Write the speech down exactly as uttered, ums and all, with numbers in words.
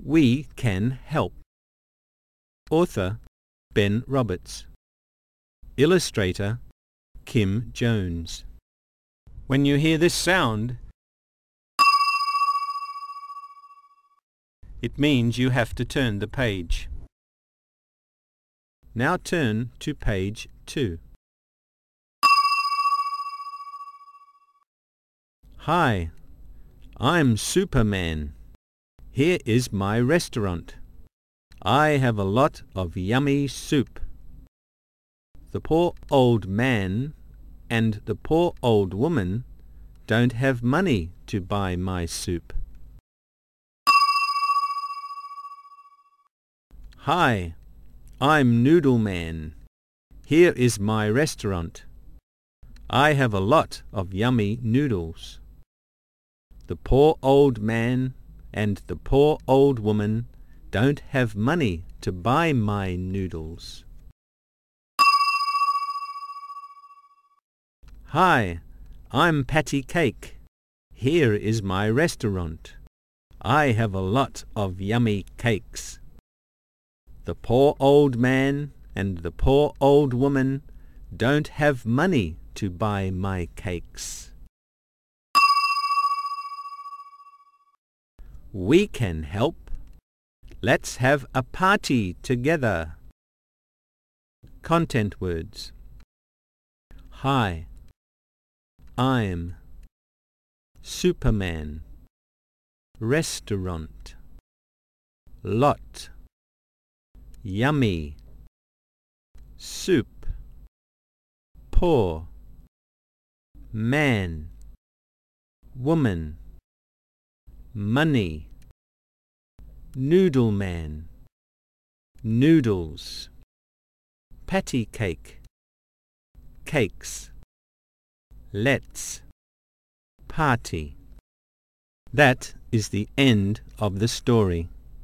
We can help. Author Ben Roberts. Illustrator Kim Jones. When you hear this sound, it means you have to turn the page. Now turn to page two. Hi, I'm Superman. Here is my restaurant. I have a lot of yummy soup. The poor old man and the poor old woman don't have money to buy my soup. Hi, I'm Noodle Man. Here is my restaurant. I have a lot of yummy noodles. The poor old man and the poor old woman don't have money to buy my noodles. Hi, I'm Patty Cake. Here is my restaurant. I have a lot of yummy cakes. The poor old man and the poor old woman don't have money to buy my cakes. We can help. Let's have a party together. Content words. Hi, I'm Superman. Restaurant. Lot. Yummy. Soup. Poor. Man. Woman. Money. Noodle man. Noodles. Patty cake. Cakes. Let's. Party. That is the end of the story.